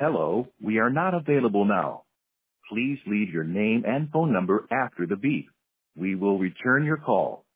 Hello, we are not available now. Please leave your name and phone number after the beep. We will return your call.